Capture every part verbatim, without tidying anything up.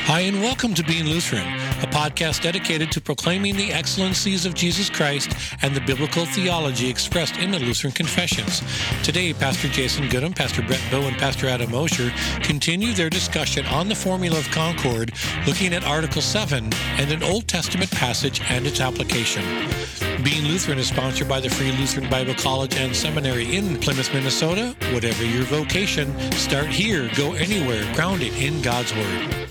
Hi, and welcome to Being Lutheran, a podcast dedicated to proclaiming the excellencies of Jesus Christ and the biblical theology expressed in the Lutheran Confessions. Today, Pastor Jason Goodham, Pastor Brett Bowe, and Pastor Adam Mosher continue their discussion on the Formula of Concord, looking at Article seven and an Old Testament passage and its application. Being Lutheran is sponsored by the Free Lutheran Bible College and Seminary in Plymouth, Minnesota. Whatever your vocation, start here, go anywhere, grounded in God's Word.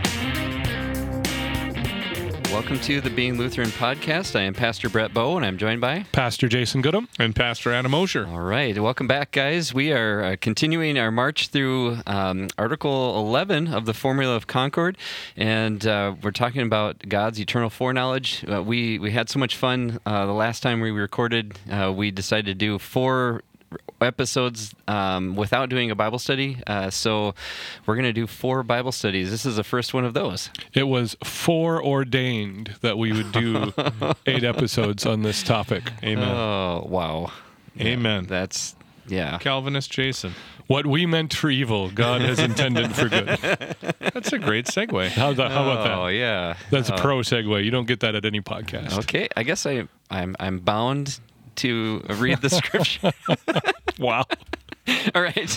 Welcome to the Being Lutheran podcast. I am Pastor Brett Bowe, and I'm joined by Pastor Jason Goodham and Pastor Adam Mosher. All right, welcome back, guys. We are uh, continuing our march through um, Article eleven of the Formula of Concord, and uh, we're talking about God's eternal foreknowledge. Uh, we we had so much fun uh, the last time we recorded. Uh, we decided to do four episodes um, without doing a Bible study. Uh, so we're going to do four Bible studies. This is the first one of those. It was foreordained that we would do eight episodes on this topic. Amen. Oh, wow. Amen. Yeah, that's, yeah. Calvinist Jason. What we meant for evil, God has intended for good. That's a great segue. How, the, how about that? Oh, yeah. That's oh. a pro segue. You don't get that at any podcast. Okay. I guess I, I'm, I'm bound to read the scripture. Wow. All right.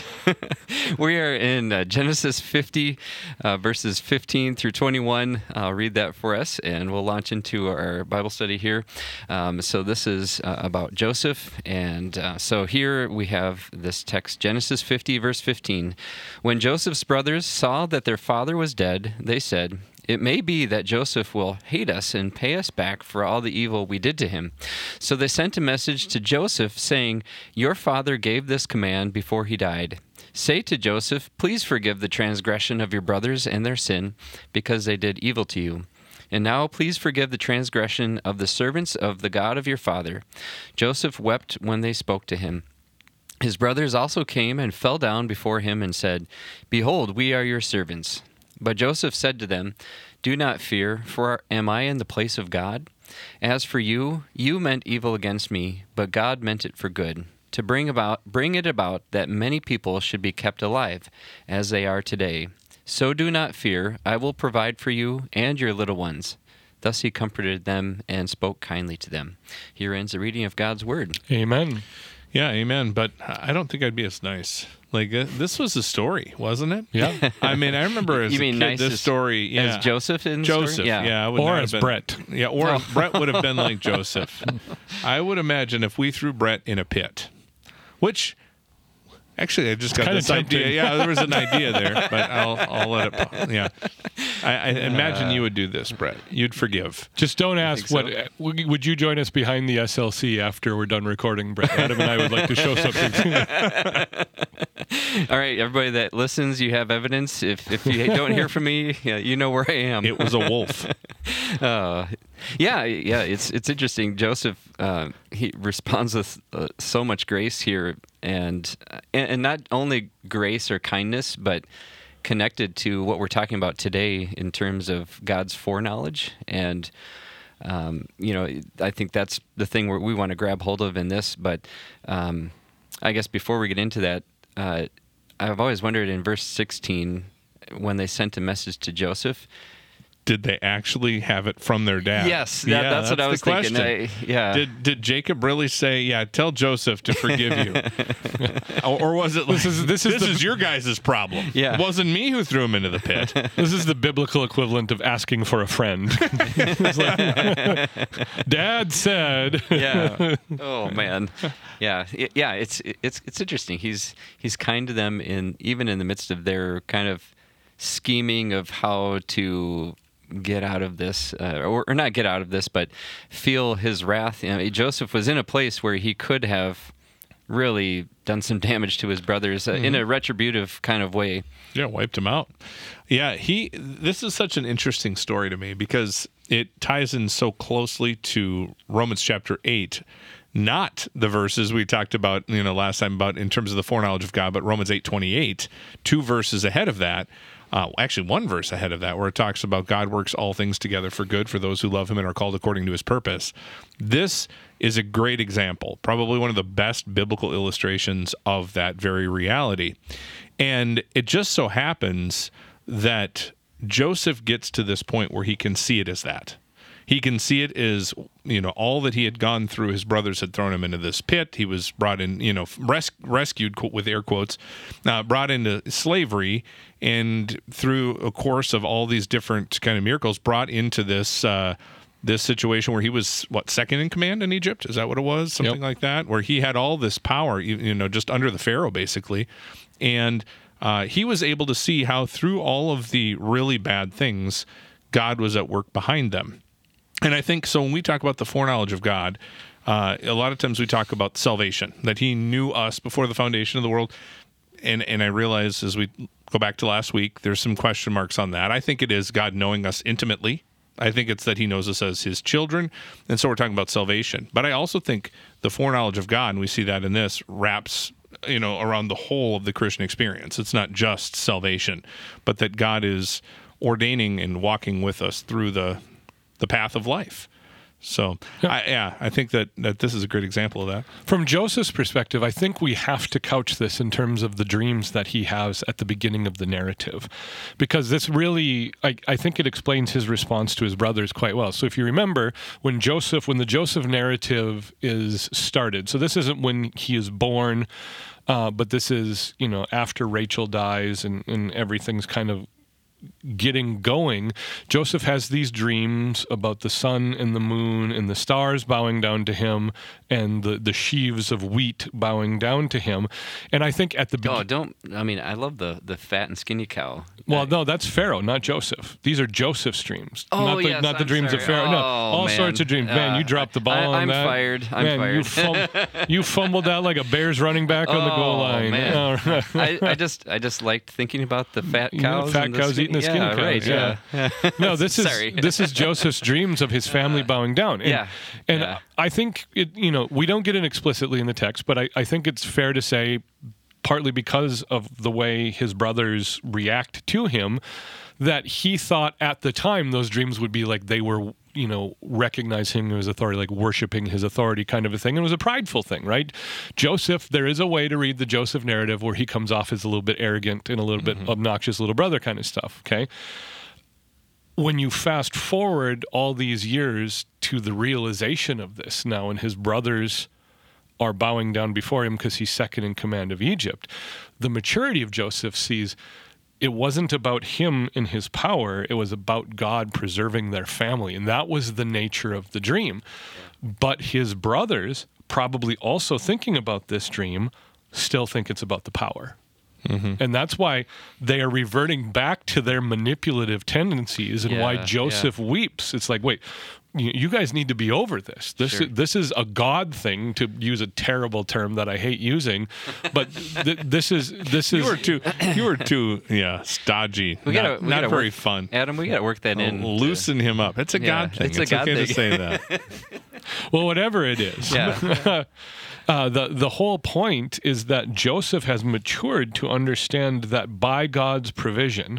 We are in uh, Genesis fifty, uh, verses fifteen through twenty-one. I'll read that for us, and we'll launch into our Bible study here. Um, so this is uh, about Joseph, and uh, so here we have this text, Genesis fifty, verse fifteen. When Joseph's brothers saw that their father was dead, they said, "It may be that Joseph will hate us and pay us back for all the evil we did to him." So they sent a message to Joseph saying, "Your father gave this command before he died. Say to Joseph, please forgive the transgression of your brothers and their sin, because they did evil to you. And now please forgive the transgression of the servants of the God of your father." Joseph wept when they spoke to him. His brothers also came and fell down before him and said, "Behold, we are your servants." But Joseph said to them, "Do not fear, for am I in the place of God? As for you, you meant evil against me, but God meant it for good, to bring about bring it about that many people should be kept alive, as they are today. So do not fear, I will provide for you and your little ones." Thus he comforted them and spoke kindly to them. Here ends the reading of God's word. Amen. Yeah, amen. But I don't think I'd be as nice. Like, uh, this was a story, wasn't it? Yeah. I mean, I remember as You a mean kid, nice this as, story. Yeah. as Joseph in the Joseph, story? yeah. I would Or not as have been, Brett. Yeah, or Oh. Brett would have been like Joseph. I would imagine if we threw Brett in a pit, which... Actually, I just got Kinda this tempting. idea. Yeah, there was an idea there, but I'll I'll let it. Yeah, I, I imagine you would do this, Brett. You'd forgive. Just don't ask so? what. Would would you join us behind the S L C after we're done recording, Brett? Adam and I would like to show something. All right, everybody that listens, you have evidence. If if you don't hear from me, yeah, you know where I am. It was a wolf. uh, yeah, yeah, it's it's interesting. Joseph uh, he responds with uh, so much grace here, and, and and not only grace or kindness, but connected to what we're talking about today in terms of God's foreknowledge. And um, you know, I think that's the thing where we want to grab hold of in this. But um, I guess before we get into that, uh, I've always wondered in verse sixteen when they sent a message to Joseph. Did they actually have it from their dad? Yes, that, yeah, that's, what I was the thinking. I, yeah. Did Did Jacob really say, "Yeah, tell Joseph to forgive you," or, or was it like, This is- this is the- is your guys' problem? Yeah. It wasn't me who threw him into the pit. This is the biblical equivalent of asking for a friend. It's like, Dad said. yeah. Oh man. Yeah. It- yeah. It's it's it's interesting. He's he's kind to them in even in the midst of their kind of scheming of how to get out of this, uh, or, or not get out of this, but feel his wrath. You know, Joseph was in a place where he could have really done some damage to his brothers uh, mm-hmm. in a retributive kind of way. Yeah, wiped him out. Yeah, he. This is such an interesting story to me because it ties in so closely to Romans chapter eight. Not the verses we talked about, you know, last time about in terms of the foreknowledge of God, but Romans eight twenty-eight, two verses ahead of that. Uh, actually, one verse ahead of that, where it talks about God works all things together for good for those who love him and are called according to his purpose. This is a great example, probably one of the best biblical illustrations of that very reality. And it just so happens that Joseph gets to this point where he can see it as that. He can see it as, you know, all that he had gone through. His brothers had thrown him into this pit. He was brought in, you know, res- rescued with air quotes, uh, brought into slavery, and through a course of all these different kind of miracles, brought into this uh, this situation where he was what second in command in Egypt. Is that what it was? Something Yep. like that, where he had all this power, you, you know, just under the Pharaoh basically, and uh, he was able to see how through all of the really bad things, God was at work behind them. And I think so when we talk about the foreknowledge of God, uh, a lot of times we talk about salvation, that he knew us before the foundation of the world. And and I realize as we go back to last week, there's some question marks on that. I think it is God knowing us intimately. I think it's that he knows us as his children. And so we're talking about salvation. But I also think the foreknowledge of God, and we see that in this, wraps you know around the whole of the Christian experience. It's not just salvation, but that God is ordaining and walking with us through the the path of life. So, Yeah. I, yeah, I think that, that this is a great example of that. From Joseph's perspective, I think we have to couch this in terms of the dreams that he has at the beginning of the narrative, because this really, I, I think it explains his response to his brothers quite well. So if you remember, when Joseph, when the Joseph narrative is started, so this isn't when he is born, uh, but this is, you know, after Rachel dies and, and everything's kind of getting going, Joseph has these dreams about the sun and the moon and the stars bowing down to him and the, the sheaves of wheat bowing down to him. And I think at the Oh, beginning... don't, I mean, I love the, the fat and skinny cow. Well, I- no, that's Pharaoh, not Joseph. These are Joseph's dreams. Oh, not the, yes, not the I'm dreams of sorry. Pharaoh. No, Oh, all man. sorts of dreams. Man, Uh, you dropped the ball I- on I'm that. fired. I'm man, You, fired. fum- you fumbled that like a Bears running back on the goal Oh, line. man. All right. I, I just I just liked thinking about the fat You know, cows. fat and the cows skinny- eating the skinny yeah, cows, Right, yeah. yeah. No, this is Sorry. this is Joseph's dreams of his family bowing down. And, Yeah, and yeah. I think it. You know, we don't get it explicitly in the text, but I, I think it's fair to say, partly because of the way his brothers react to him, that he thought at the time those dreams would be like they were, you know, recognizing him as authority, like worshiping his authority kind of a thing. And it was a prideful thing, right? Joseph, there is a way to read the Joseph narrative where he comes off as a little bit arrogant and a little bit obnoxious little brother kind of stuff, okay? When you fast forward all these years to the realization of this now, and his brothers are bowing down before him because he's second in command of Egypt, the maturity of Joseph sees it wasn't about him and his power, it was about God preserving their family. And that was the nature of the dream. But his brothers, probably also thinking about this dream, still think it's about the power. Mm-hmm. And that's why they are reverting back to their manipulative tendencies and Yeah, why Joseph weeps. It's like, wait, you you guys need to be over this. This Sure. is, this is a God thing, to use a terrible term that I hate using, but th- this is this is You were too, you were too, yeah, stodgy. We not gotta, we not gotta very work, fun. Adam, we got to work that in. to- Loosen him up. It's a Yeah, God thing. it's a God okay thing. to say that. well, whatever it is. Yeah. Uh, the the whole point is that Joseph has matured to understand that by God's provision,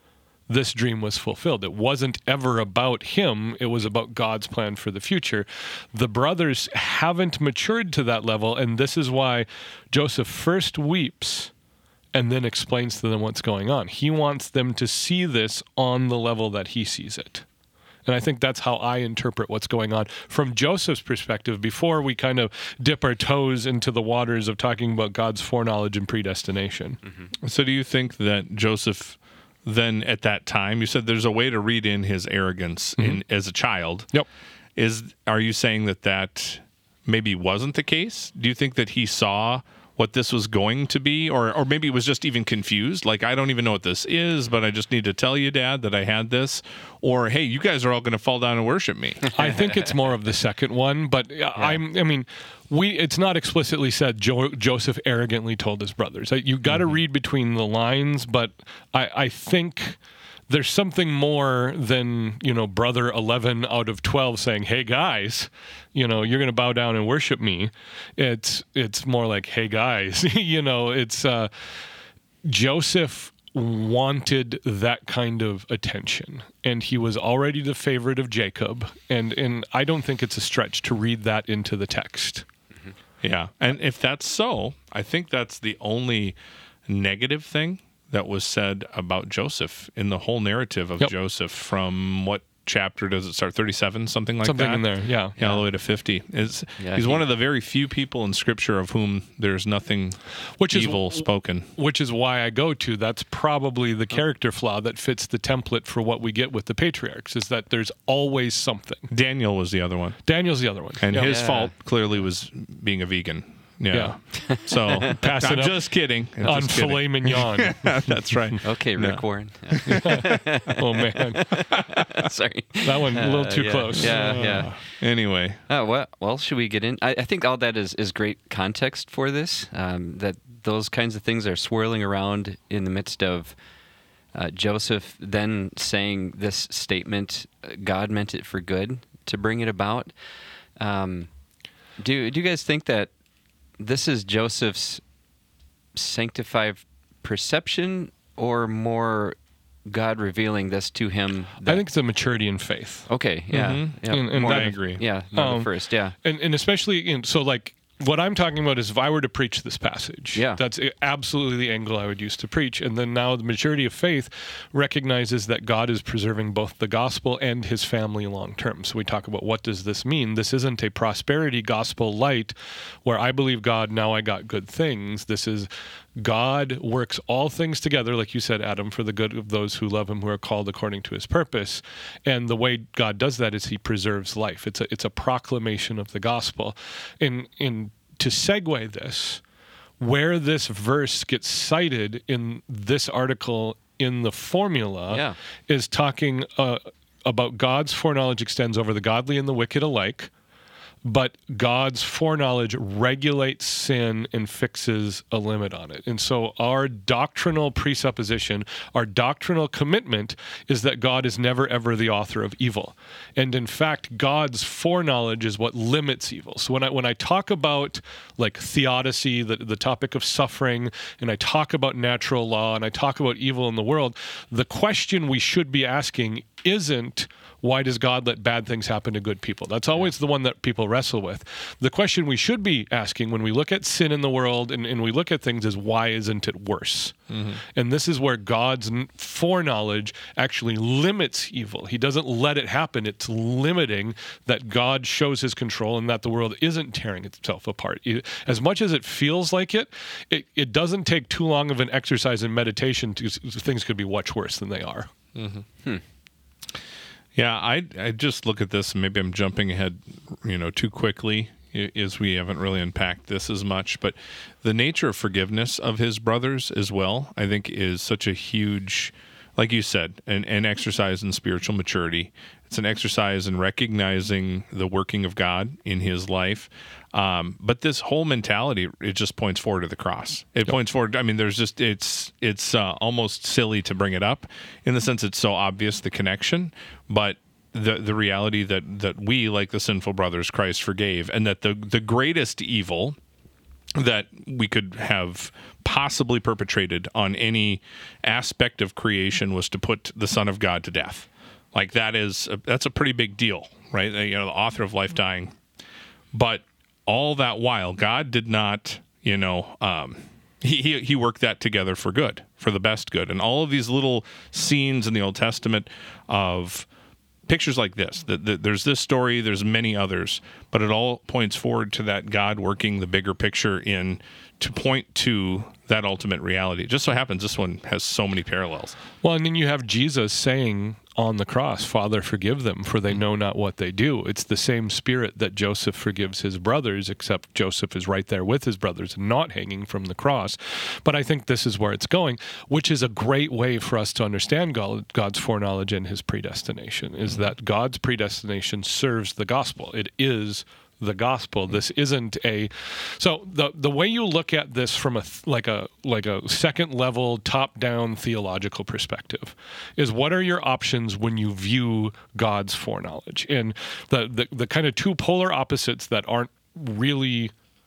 this dream was fulfilled. It wasn't ever about him. It was about God's plan for the future. The brothers haven't matured to that level, and this is why Joseph first weeps and then explains to them what's going on. He wants them to see this on the level that he sees it. And I think that's how I interpret what's going on from Joseph's perspective before we kind of dip our toes into the waters of talking about God's foreknowledge and predestination. Mm-hmm. So do you think that Joseph then at that time, you said there's a way to read in his arrogance in, as a child. Yep. Is Are you saying that that maybe wasn't the case? Do you think that he saw what this was going to be, or or maybe it was just even confused, like, I don't even know what this is, but I just need to tell you, Dad, that I had this, or hey, you guys are all going to fall down and worship me? I think it's more of the second one, but I'm I mean, we it's not explicitly said jo- Joseph arrogantly told his brothers. You got to mm-hmm. read between the lines, but I I think there's something more than, you know, brother eleven out of twelve saying, "Hey guys, you know, you're going to bow down and worship me." It's it's more like, "Hey guys," you know, it's uh, Joseph wanted that kind of attention, and he was already the favorite of Jacob, and and I don't think it's a stretch to read that into the text. Yeah, and if that's so, I think that's the only negative thing that was said about Joseph in the whole narrative of Yep. Joseph from what chapter does it start? thirty-seven, something like Something that? in there, yeah. Yeah, all the way to fifty. It's, Yeah, he's he- one of the very few people in Scripture of whom there's nothing Which is- evil spoken. Which is why I go to that's probably the character flaw that fits the template for what we get with the patriarchs, is that there's always something. Daniel was the other one. Daniel's the other one. And Yeah. his Yeah. fault clearly was being a vegan. Yeah. So Pass it I'm up just kidding. I'm on just kidding. filet mignon. That's right. Okay, Rick No. Warren. Oh man, Sorry. that one a little too yeah, close. Yeah, yeah. Anyway, Oh, well, well, should we get in? I, I think all that is, is great context for this, um, that those kinds of things are swirling around in the midst of uh, Joseph then saying this statement, uh, God meant it for good to bring it about. Um, do, do you guys think that this is Joseph's sanctified perception or more God revealing this to him? I think it's a maturity in faith. Okay, yeah. Mhm. yeah And- and more that- the- I agree. Yeah, more the Um, first, yeah. And, and especially, in, so like, what I'm talking about is if I were to preach this passage, Yeah. that's absolutely the angle I would use to preach. And then now the maturity of faith recognizes that God is preserving both the gospel and his family long term. So we talk about what does this mean? This isn't a prosperity gospel light where I believe God, now I got good things. This is God works all things together, like you said, Adam, for the good of those who love him, who are called according to his purpose. And the way God does that is he preserves life. It's a it's a proclamation of the gospel. In in to segue this, where this verse gets cited in this article in the formula Yeah. is talking uh, about God's foreknowledge extends over the godly and the wicked alike. But God's foreknowledge regulates sin and fixes a limit on it. And so our doctrinal presupposition, our doctrinal commitment is that God is never, ever the author of evil. And in fact, God's foreknowledge is what limits evil. So when I when I talk about like theodicy, the, the topic of suffering, and I talk about natural law, and I talk about evil in the world, the question we should be asking isn't, why does God let bad things happen to good people? That's always the one that people wrestle with. The question we should be asking when we look at sin in the world and, and we look at things is, why isn't it worse? Mm-hmm. And this is where God's n- foreknowledge actually limits evil. He doesn't let it happen. It's limiting that God shows his control and that the world isn't tearing itself apart. It- as much as it feels like it, it, it doesn't take too long of an exercise in meditation to things could be much worse than they are. yeah, I I just look at this, and maybe I'm jumping ahead, you know, too quickly, i- as we haven't really unpacked this as much. But the nature of forgiveness of his brothers as well, I think, is such a huge, like you said, an, an exercise in spiritual maturity. It's an exercise in recognizing the working of God in his life. Um, but this whole mentality, it just points forward to the cross. It points forward. I mean, there's just, it's, it's uh, almost silly to bring it up in the sense it's so obvious, the connection, but the, the reality that, that we, like the sinful brothers, Christ forgave, and that the, the greatest evil that we could have possibly perpetrated on any aspect of creation was to put the Son of God to death. Like that is, a, that's a pretty big deal, right? You know, the author of life dying. But all that while, God did not, you know, um, he, he he worked that together for good, for the best good. And all of these little scenes in the Old Testament of pictures like this, that, that there's this story, there's many others, but it all points forward to that God working the bigger picture in to point to that ultimate reality. It just so happens this one has so many parallels. Well, and then you have Jesus saying on the cross, Father, forgive them, for they know not what they do. It's the same spirit that Joseph forgives his brothers, except Joseph is right there with his brothers and not hanging from the cross. But I think this is where it's going, which is a great way for us to understand God, God's foreknowledge and his predestination, is that God's predestination serves the gospel. It is the gospel. This isn't a so the the way you look at this from a th- like a like a second level top down theological perspective is, what are your options when you view God's foreknowledge? And the the, the kind of two polar opposites that aren't really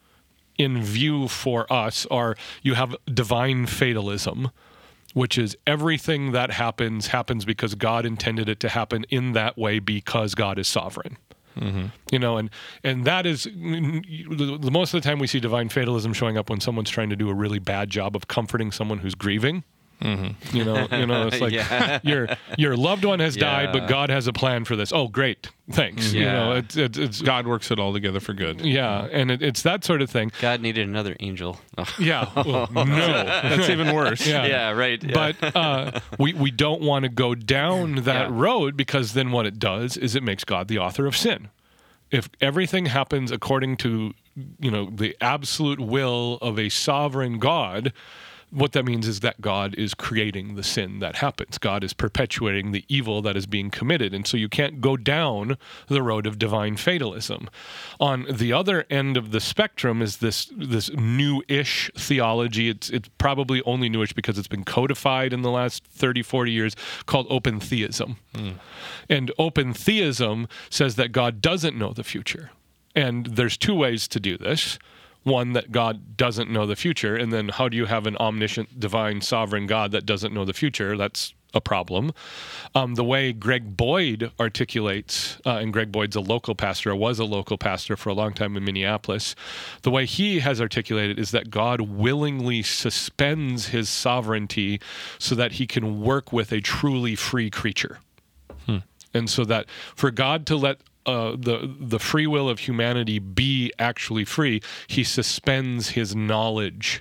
in view for us are, you have divine fatalism, which is everything that happens happens because God intended it to happen in that way because God is sovereign. Mm-hmm. You know, and and that is the, the most of the time we see divine fatalism showing up when someone's trying to do a really bad job of comforting someone who's grieving. Mm-hmm. You know, you know, it's like Yeah. your your loved one has died, Yeah. but God has a plan for this. Oh, great, thanks. You Yeah. know, it's it's, it's God works it all together for good. yeah, and it, it's that sort of thing. God needed another angel. Oh. Yeah, well, no, That's even worse. yeah. Yeah, right. Yeah. But uh, we we don't want to go down that Yeah. road, because then what it does is it makes God the author of sin. If everything happens according to, you know, the absolute will of a sovereign God, what that means is that God is creating the sin that happens. God is perpetuating the evil that is being committed. And so you can't go down the road of divine fatalism. On the other end of the spectrum is this this new-ish theology. It's it's probably only newish because it's been codified in the last thirty, forty years, called open theism. Mm. And open theism says that God doesn't know the future. And there's two ways to do this. One, that God doesn't know the future, and then how do you have an omniscient, divine, sovereign God that doesn't know the future? That's a problem. Um, the way Greg Boyd articulates, uh, and Greg Boyd's a local pastor, or was a local pastor for a long time in Minneapolis, the way he has articulated is that God willingly suspends his sovereignty so that he can work with a truly free creature. Hmm. And so that for God to let Uh, the the free will of humanity be actually free, he suspends his knowledge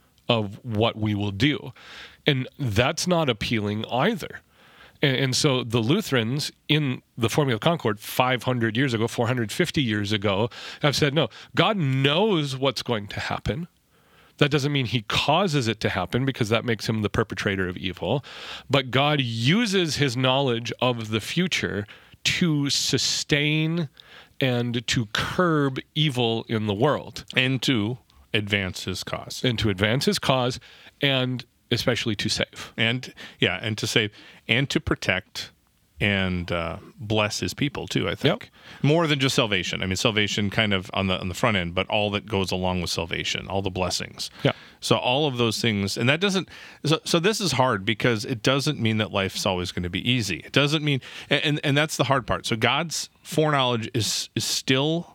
of what we will do. And that's not appealing either. And, and so the Lutherans in the Formula of Concord five hundred years ago, four hundred fifty years ago, have said, no, God knows what's going to happen. That doesn't mean he causes it to happen, because that makes him the perpetrator of evil. But God uses his knowledge of the future to sustain and to curb evil in the world. And to advance his cause. And to advance his cause, and especially to save. And, yeah, and to save, and to protect and uh, bless his people, too, I think. Yep. More than just salvation. I mean, salvation kind of on the on the front end, but all that goes along with salvation, all the blessings. Yeah. So all of those things, and that doesn't, so, so this is hard, because it doesn't mean that life's always going to be easy. It doesn't mean, and, and that's the hard part. So God's foreknowledge is is still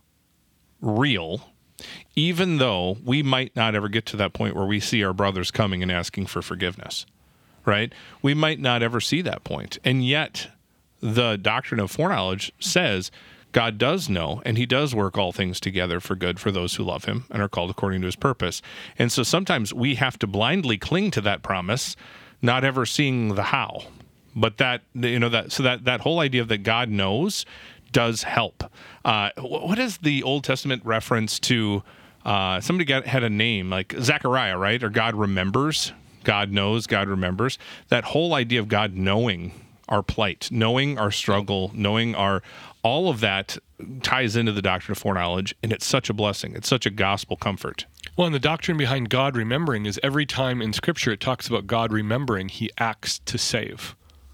real, even though we might not ever get to that point where we see our brothers coming and asking for forgiveness, right? We might not ever see that point. And yet the doctrine of foreknowledge says God does know, and he does work all things together for good for those who love him and are called according to his purpose. And so sometimes we have to blindly cling to that promise, not ever seeing the how. But that, you know, that, so that, that whole idea that God knows does help. Uh, what is the Old Testament reference to, uh, somebody got, had a name like Zechariah, right? Or God remembers, God knows, God remembers. That whole idea of God knowing our plight, knowing our struggle, knowing our, all of that ties into the doctrine of foreknowledge, and it's such a blessing. It's such a gospel comfort. Well, and the doctrine behind God remembering is every time in Scripture it talks about God remembering, he acts to save.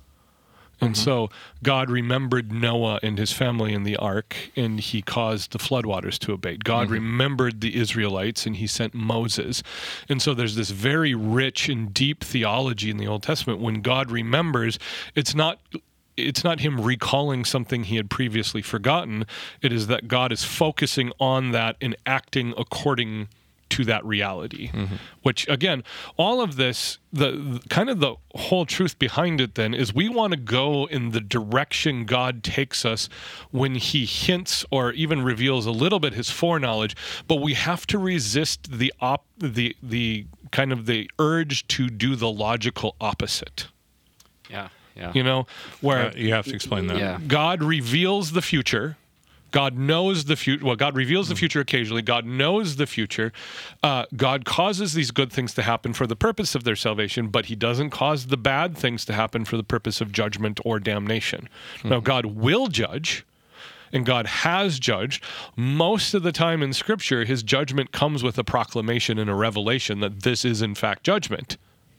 And mm-hmm. so God remembered Noah and his family in the ark, and he caused the floodwaters to abate. God mm-hmm. remembered the Israelites, and he sent Moses. And so there's this very rich and deep theology in the Old Testament. When God remembers, it's not it's not him recalling something he had previously forgotten. It is that God is focusing on that and acting according to that reality, mm-hmm. which again, all of this, the, the kind of the whole truth behind it then is we want to go in the direction God takes us when he hints or even reveals a little bit his foreknowledge, but we have to resist the op, the, the kind of the urge to do the logical opposite. Yeah. Yeah. You know, where uh, you have to explain that. Yeah. God reveals the future. God knows the future. Well, God reveals the future occasionally. God knows the future. Uh, God causes these good things to happen for the purpose of their salvation, but he doesn't cause the bad things to happen for the purpose of judgment or damnation. Mm-hmm. Now, God will judge, and God has judged. Most of the time in Scripture, his judgment comes with a proclamation and a revelation that this is, in fact, judgment.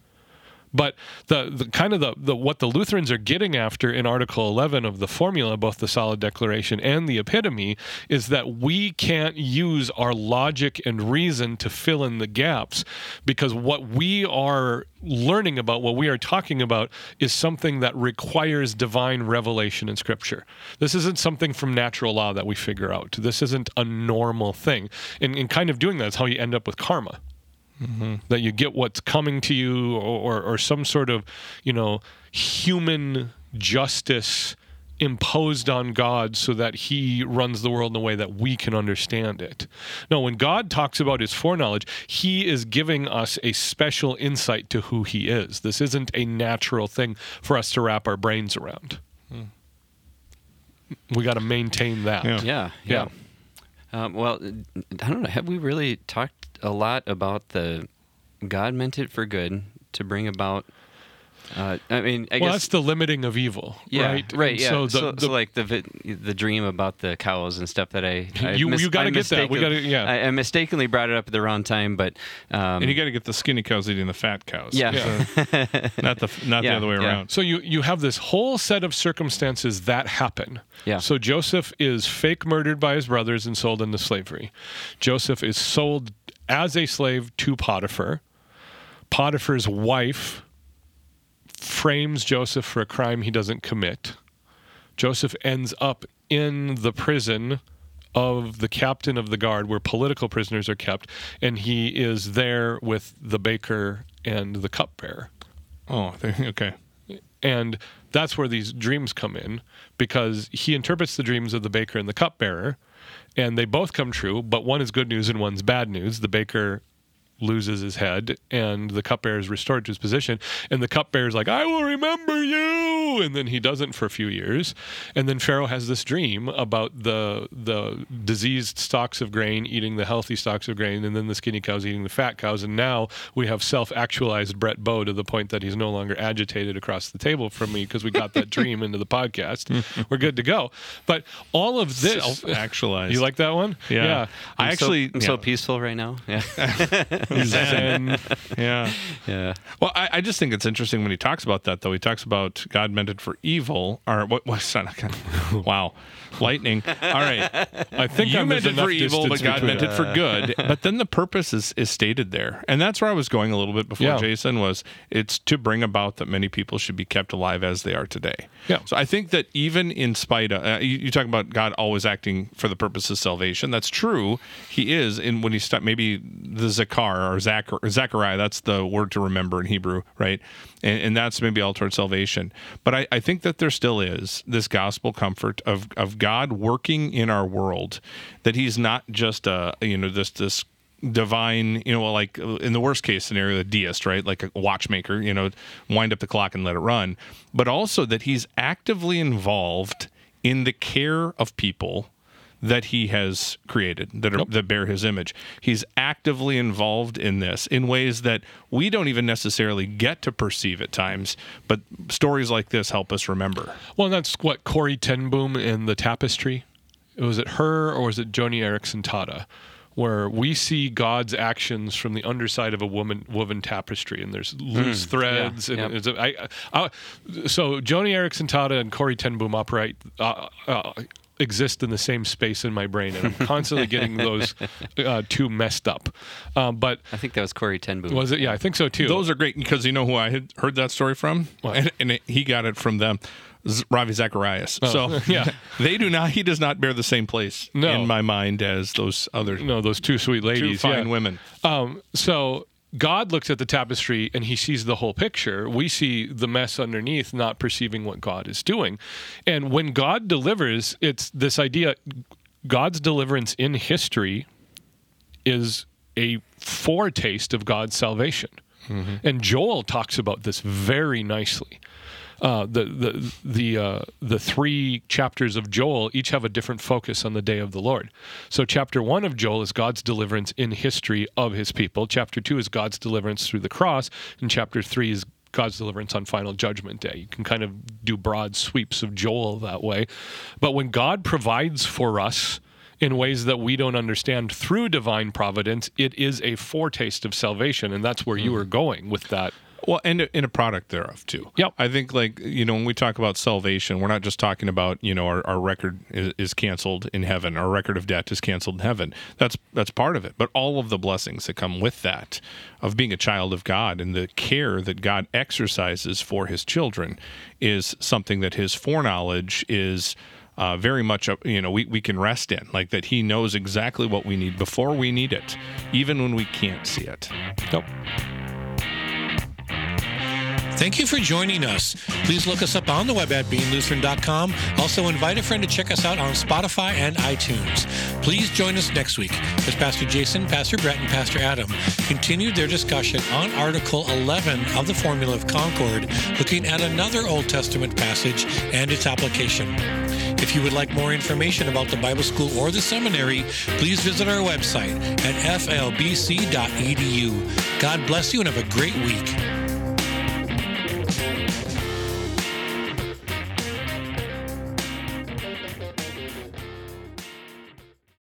But the, the kind of the, the what the Lutherans are getting after in Article eleven of the formula, both the Solid Declaration and the Epitome, is that we can't use our logic and reason to fill in the gaps, because what we are learning about, what we are talking about, is something that requires divine revelation in Scripture. This isn't something from natural law that we figure out. This isn't a normal thing. And in kind of doing that is how you end up with karma. Mm-hmm. That you get what's coming to you, or, or, or some sort of, you know, human justice imposed on God so that he runs the world in a way that we can understand it. No, when God talks about his foreknowledge, he is giving us a special insight to who he is. This isn't a natural thing for us to wrap our brains around. Mm. We got to maintain that. Yeah. Yeah. yeah. yeah. Um, well, I don't know. Have we really talked a lot about the God meant it for good to bring about? Uh, I mean, I well, guess that's the limiting of evil, yeah, right? Right. And yeah. So, the, so, the, so like the the dream about the cows and stuff that I, I you mis- you got to get that. We got to yeah. I, I mistakenly brought it up at the wrong time, but um, and you got to get the skinny cows eating the fat cows. Yeah. yeah. So, not the not Yeah, the other way yeah. around. So you you have this whole set of circumstances that happen. Yeah. So Joseph is fake murdered by his brothers and sold into slavery. Joseph is sold as a slave to Potiphar. Potiphar's wife frames Joseph for a crime he doesn't commit. Joseph ends up in the prison of the captain of the guard where political prisoners are kept, and he is there with the baker and the cupbearer. Oh, okay. And that's where these dreams come in, because he interprets the dreams of the baker and the cupbearer, and they both come true, but one is good news and one's bad news. The baker loses his head, and the cupbearer is restored to his position, and the cupbearer is like, I will remember you, and then he doesn't for a few years, and then Pharaoh has this dream about the the diseased stalks of grain eating the healthy stalks of grain, and then the skinny cows eating the fat cows, and now we have self-actualized Brett Bowe to the point that he's no longer agitated across the table from me because we got that dream into the podcast. We're good to go. But all of this Self-actualized. You like that one? Yeah. yeah. I I'm actually so, I'm so peaceful right now. Yeah. Zen. Yeah. Yeah. Well, I, I just think it's interesting when he talks about that, though. He talks about God meant it for evil, or what? What's that? Wow, lightning. All right, I think you I'm meant it for evil, but God meant it for uh, good. But then the purpose is, is stated there, and that's where I was going a little bit before. Yeah. Jason was it's to bring about that many people should be kept alive as they are today. Yeah. So I think that even in spite of uh, you, you talk about God always acting for the purpose of salvation. That's true. He is, in when he st- maybe the Zakar or Zachar, Zechariah. That's the word to remember in Hebrew, right? And, and that's maybe all towards salvation. But I, I think that there still is this gospel comfort of of God working in our world. That He's not just a you know this this. divine, you know, like in the worst case scenario, a deist, right? Like a watchmaker, you know, wind up the clock and let it run. But also that he's actively involved in the care of people that he has created, that are, Yep. that bear his image. He's actively involved in this in ways that we don't even necessarily get to perceive at times, but stories like this help us remember. Well, that's what Corrie ten Boom in The Tapestry. Was it her or was it Joni Eareckson Tada? Where we see God's actions from the underside of a woman woven tapestry, and there's loose Mm, threads. yeah, and yeah. it's, I, I, so Joni Eareckson Tada and Corrie ten Boom operate uh, uh, exist in the same space in my brain, and I'm constantly getting those uh, two messed up. Um, but I think that was Corey ten Boom. was it? Yeah, I think so too. Those are great because you know who I had heard that story from, What? and, and it, he got it from them, Z- Ravi Zacharias. Oh, so yeah. they do not. He does not bear the same place No. in my mind as those other no, those two sweet two ladies, fine yeah. women. Um, so God looks at the tapestry and he sees the whole picture. We see the mess underneath, not perceiving what God is doing. And when God delivers, it's this idea God's deliverance in history is a foretaste of God's salvation. Mm-hmm. And Joel talks about this very nicely. Uh, the the the uh, the three chapters of Joel each have a different focus on the day of the Lord. So chapter one of Joel is God's deliverance in history of his people. Chapter two is God's deliverance through the cross, and chapter three is God's deliverance on final judgment day. You can kind of do broad sweeps of Joel that way. But when God provides for us in ways that we don't understand through divine providence, it is a foretaste of salvation, and that's where you were going with that. Well, and a, and a product thereof too. Yep. I think like you know when we talk about salvation, we're not just talking about you know our, our record is, is canceled in heaven, our record of debt is canceled in heaven. That's that's part of it, but all of the blessings that come with that of being a child of God and the care that God exercises for His children is something that His foreknowledge is uh, very much, uh, you know, we, we can rest in, like that he knows exactly what we need before we need it, even when we can't see it. Nope. Thank you for joining us. Please look us up on the web at being lutheran dot com. Also, invite a friend to check us out on Spotify and iTunes. Please join us next week as Pastor Jason, Pastor Brett, and Pastor Adam continue their discussion on Article eleven of the Formula of Concord, looking at another Old Testament passage and its application. If you would like more information about the Bible School or the seminary, please visit our website at f l b c dot e d u. God bless you and have a great week.